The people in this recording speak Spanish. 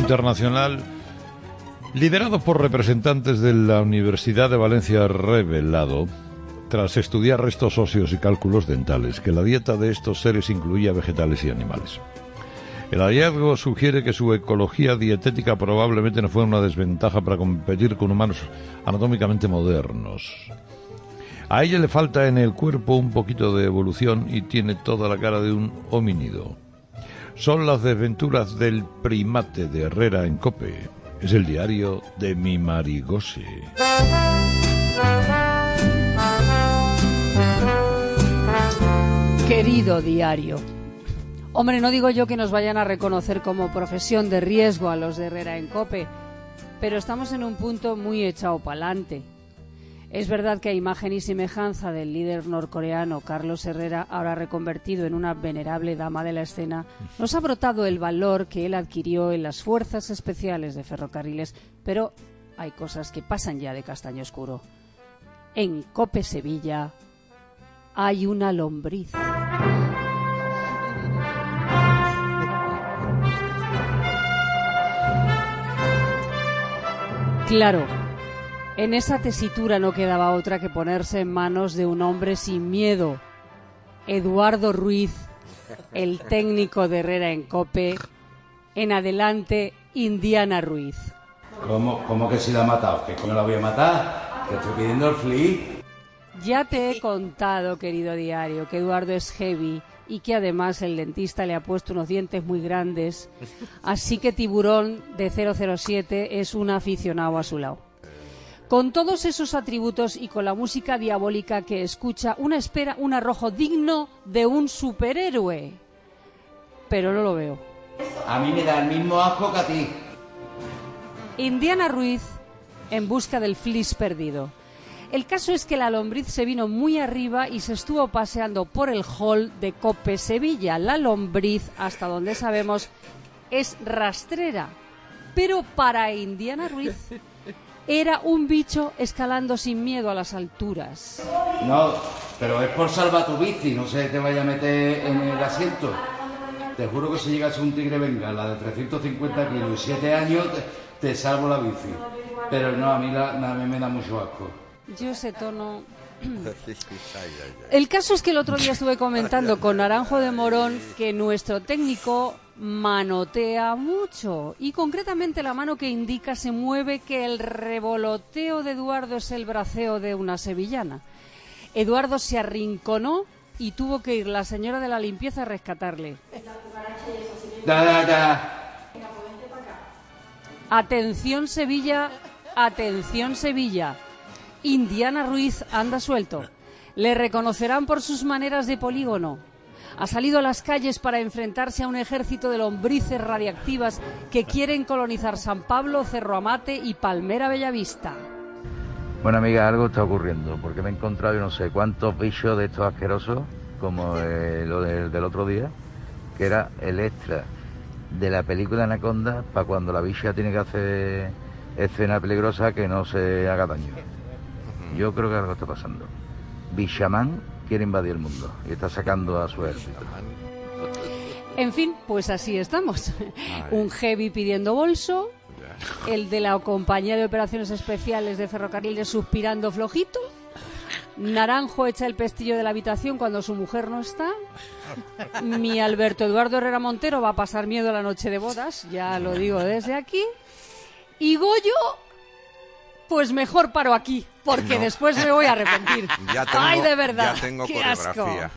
internacional liderado por representantes de la Universidad de Valencia ha revelado, tras estudiar restos óseos y cálculos dentales, que la dieta de estos seres incluía vegetales y animales. El hallazgo sugiere que su ecología dietética probablemente no fue una desventaja para competir con humanos anatómicamente modernos. A ella le falta en el cuerpo un poquito de evolución y tiene toda la cara de un homínido. Son las desventuras del primate de Herrera en COPE. Es el diario de mi Marigose. Querido diario. Hombre, no digo yo que nos vayan a reconocer como profesión de riesgo a los de Herrera en COPE, pero estamos en un punto muy echado pa'lante. Es verdad que a imagen y semejanza del líder norcoreano Carlos Herrera, ahora reconvertido en una venerable dama de la escena, nos ha brotado el valor que él adquirió en las fuerzas especiales de ferrocarriles, pero hay cosas que pasan ya de castaño oscuro. En COPE Sevilla hay una lombriz. Claro, en esa tesitura no quedaba otra que ponerse en manos de un hombre sin miedo, Eduardo Ruiz, el técnico de Herrera en COPE, en adelante Indiana Ruiz. ¿Cómo que si la ha matado? ¿Que cómo la voy a matar? Que estoy pidiendo el flip. Ya te he contado, querido diario, que Eduardo es heavy y que además el dentista le ha puesto unos dientes muy grandes, así que Tiburón de 007 es un aficionado a su lado. Con todos esos atributos y con la música diabólica que escucha, una espera un arrojo digno de un superhéroe. Pero no lo veo. A mí me da el mismo asco que a ti. Indiana Ruiz en busca del flis perdido. El caso es que la lombriz se vino muy arriba y se estuvo paseando por el hall de COPE Sevilla. La lombriz, hasta donde sabemos, es rastrera. Pero para Indiana Ruiz era un bicho escalando sin miedo a las alturas. No, pero es por salvar tu bici, no se te vaya a meter en el asiento. Te juro que si llegas a un tigre bengala de 350 kilos y 7 años, te salvo la bici. Pero no, a mí me da mucho asco. Yo ese tono... El caso es que el otro día estuve comentando con Naranjo de Morón que nuestro técnico manotea mucho y concretamente la mano que indica se mueve, que el revoloteo de Eduardo es el braceo de una sevillana. Eduardo se arrinconó y tuvo que ir la señora de la limpieza a rescatarle. Atención Sevilla, atención Sevilla. Indiana Ruiz anda suelto. Le reconocerán por sus maneras de polígono. Ha salido a las calles para enfrentarse a un ejército de lombrices radiactivas que quieren colonizar San Pablo, Cerro Amate y Palmera Bellavista. Bueno, amiga, algo está ocurriendo, porque me he encontrado yo no sé cuántos bichos de estos asquerosos, como lo del otro día, que era el extra de la película Anaconda para cuando la bicha tiene que hacer escena peligrosa que no se haga daño. Yo creo que algo está pasando. Bichamán quiere invadir el mundo y está sacando a su ejército. En fin, pues así estamos. Un heavy pidiendo bolso, el de la compañía de operaciones especiales de ferrocarriles suspirando flojito, Naranjo echa el pestillo de la habitación cuando su mujer no está, mi Alberto Eduardo Herrera Montero va a pasar miedo a la noche de bodas, ya lo digo desde aquí, y Goyo... Pues mejor paro aquí, porque después me voy a arrepentir. Ya tengo, ¡ay, de verdad! Ya tengo ¡qué coreografía. asco!